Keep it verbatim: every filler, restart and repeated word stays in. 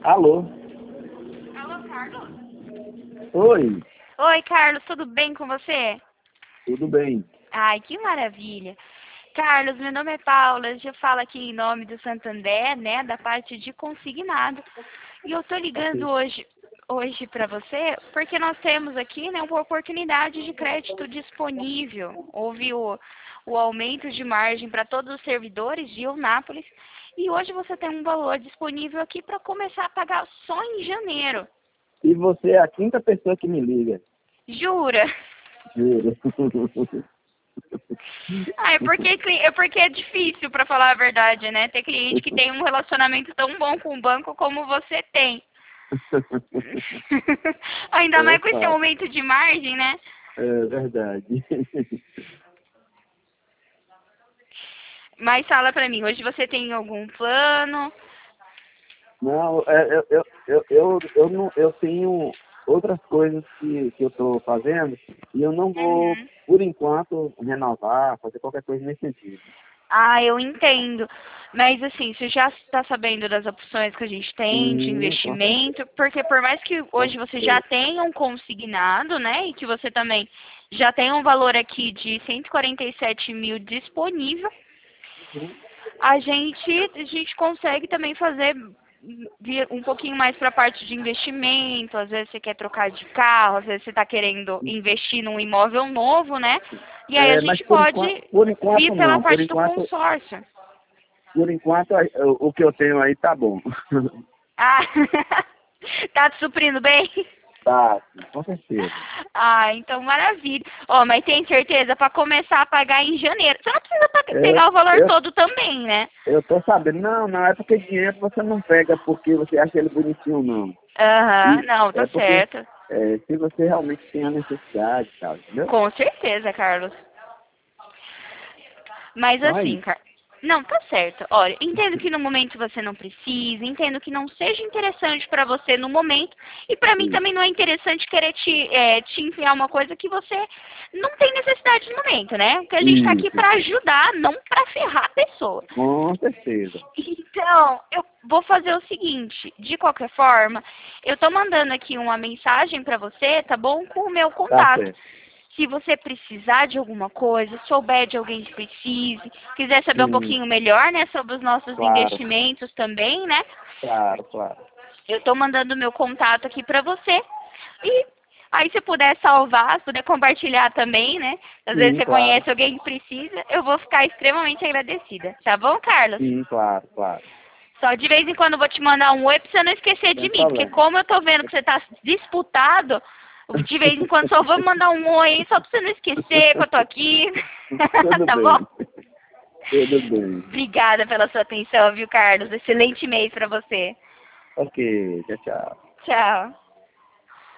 Alô? Alô, Carlos? Oi, Oi, Carlos, tudo bem com você? tudo bem? Ai, que maravilha. Carlos, meu nome é Paula, eu falo aqui em nome do Santander, né, da parte de consignado. E eu tô ligando Ok. hoje, hoje para você, porque nós temos aqui, né, uma oportunidade de crédito disponível. Houve o, o aumento de margem para todos os servidores de Eunápolis. E hoje você tem um valor disponível aqui para começar a pagar só em janeiro. E você é a quinta pessoa que me liga. Jura? Juro. Ah, é porque, cli- é porque é difícil, pra falar a verdade, né? Ter cliente que tem um relacionamento tão bom com o banco como você tem. Ainda É mais com esse fácil. aumento de margem, né? É verdade. Mas fala pra mim, hoje você tem algum plano? Não, é, eu, eu, eu, eu, eu, não, eu tenho outras coisas que, que eu estou fazendo e eu não vou, Uhum. por enquanto, renovar, fazer qualquer coisa nesse sentido. Ah, eu entendo. Mas assim, você já está sabendo das opções que a gente tem de Sim, com certeza. investimento? Porque por mais que Com hoje você já certeza. tenha um consignado, né? E que você também já tenha um valor aqui de cento e quarenta e sete mil disponível, Uhum. a gente, a gente consegue também fazer vir um pouquinho mais para a parte de investimento. Às vezes você quer trocar de carro, às vezes você está querendo investir num imóvel novo, né? E aí a É, mas gente por pode enquanto, por vir enquanto pela não. Por parte do enquanto, consórcio. por enquanto a- o o que eu tenho aí tá bom. Ah, tá te suprindo bem? Tá, sim, com certeza. Ah, então maravilha. Ó, mas tem certeza para começar a pagar em janeiro. Você não precisa pa- Eu, pegar o valor eu, todo também, né? eu tô sabendo. Não, não é porque dinheiro você não pega porque você acha ele bonitinho, não. Aham, E não, tá é porque certo. é, se você realmente tem a necessidade, tal, entendeu? Com certeza, Carlos. Mas Então é assim, isso. Car... não, tá certo. Olha, entendo que no momento você não precisa, entendo que não seja interessante pra você no momento, e pra mim Sim, também não é interessante querer te, é, te enfiar uma coisa que você não tem necessidade no momento, né? Porque a gente tá aqui isso, pra isso. ajudar, não pra ferrar a pessoa. Com certeza. Então, eu vou fazer o seguinte, de qualquer forma, eu tô mandando aqui uma mensagem pra você, tá bom? Com o meu Tá contato. certo. Se você precisar de alguma coisa, souber de alguém que precise, quiser saber um Sim, pouquinho melhor, né, sobre os nossos claro, investimentos também, né? claro, claro. Eu tô mandando meu contato aqui pra você. E aí se puder salvar, se puder compartilhar também, né? Às vezes Sim, você claro. conhece alguém que precisa, eu vou ficar extremamente agradecida. Tá bom, Carlos? Sim, claro, claro. Só de vez em quando eu vou te mandar um oi pra você não esquecer de Sem mim, porque problema. como eu tô vendo que você tá disputado, de vez em quando só vou mandar um oi aí, só pra você não esquecer que eu tô aqui. Tudo Tá bom? bem. Tudo bem. Obrigada pela sua atenção, viu, Carlos? Excelente mês pra você. Ok, tchau, tchau. Tchau.